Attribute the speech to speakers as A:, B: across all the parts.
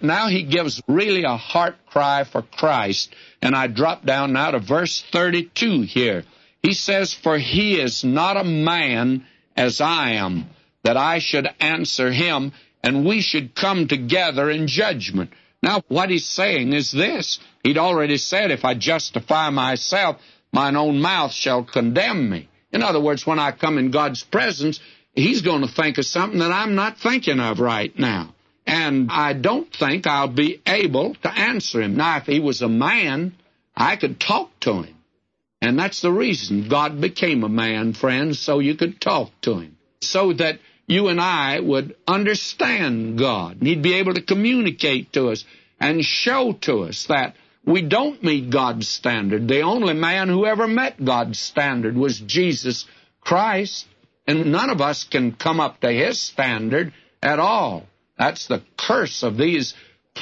A: Now he gives really a heart cry for Christ. And I drop down now to verse 32 here. He says, "For he is not a man as I am, that I should answer him, and we should come together in judgment." Now, what he's saying is this. He'd already said, if I justify myself, mine own mouth shall condemn me. In other words, when I come in God's presence, he's going to think of something that I'm not thinking of right now. And I don't think I'll be able to answer him. Now, if he was a man, I could talk to him. And that's the reason God became a man, friends, so you could talk to him. So that you and I would understand God. And he'd be able to communicate to us and show to us that we don't meet God's standard. The only man who ever met God's standard was Jesus Christ. And none of us can come up to his standard at all. That's the curse of these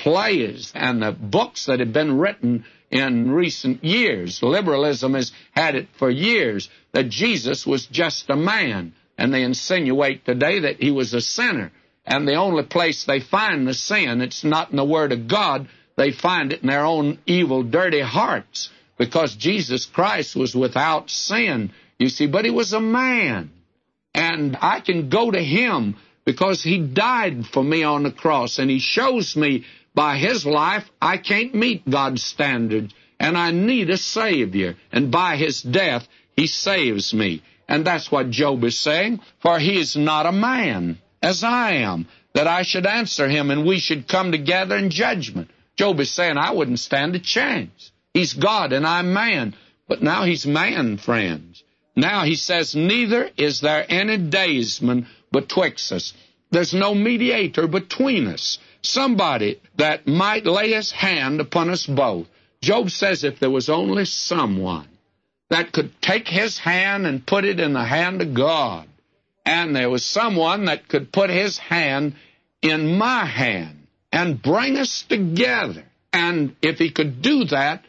A: plays and the books that have been written in recent years. Liberalism has had it for years, that Jesus was just a man. And they insinuate today that he was a sinner. And the only place they find the sin, it's not in the Word of God. They find it in their own evil, dirty hearts. Because Jesus Christ was without sin, you see. But he was a man. And I can go to him because he died for me on the cross. And he shows me by his life I can't meet God's standards. And I need a Savior. And by his death, he saves me. And that's what Job is saying. For he is not a man, as I am, that I should answer him, and we should come together in judgment. Job is saying, I wouldn't stand a chance. He's God, and I'm man. But now he's man, friends. Now he says, neither is there any daysman betwixt us. There's no mediator between us. Somebody that might lay his hand upon us both. Job says if there was only someone that could take his hand and put it in the hand of God, and there was someone that could put his hand in my hand and bring us together, and if he could do that,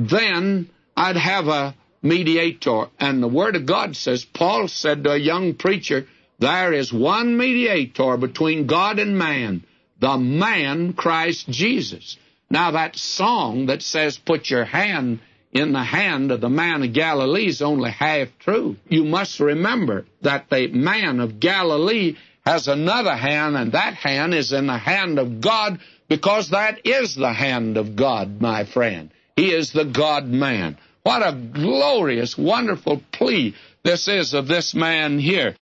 A: then I'd have a mediator. And the Word of God says, Paul said to a young preacher, there is one mediator between God and man, the man Christ Jesus. Now that song that says, put your hand in the hand of the man of Galilee is only half true. You must remember that the man of Galilee has another hand, and that hand is in the hand of God, because that is the hand of God, my friend. He is the God-man. What a glorious, wonderful plea this is of this man here.